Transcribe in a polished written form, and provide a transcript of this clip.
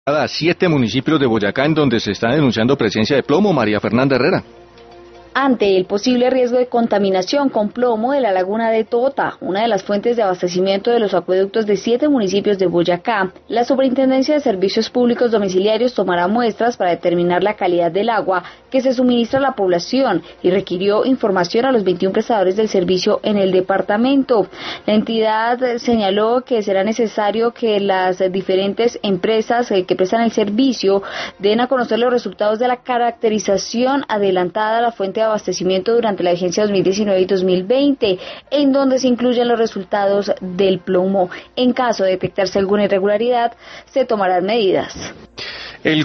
A 7 municipios de Boyacá en donde se está denunciando presencia de plomo. María Fernanda Herrera. Ante el posible riesgo de contaminación con plomo de la laguna de Tota, una de las fuentes de abastecimiento de los acueductos de 7 municipios de Boyacá, la Superintendencia de Servicios Públicos Domiciliarios tomará muestras para determinar la calidad del agua que se suministra a la población y requirió información a los 21 prestadores del servicio en el departamento. La entidad señaló que será necesario que las diferentes empresas que prestan el servicio den a conocer los resultados de la caracterización adelantada a la fuente de abastecimiento durante la vigencia 2019 y 2020, en donde se incluyen los resultados del plomo. En caso de detectarse alguna irregularidad, se tomarán medidas.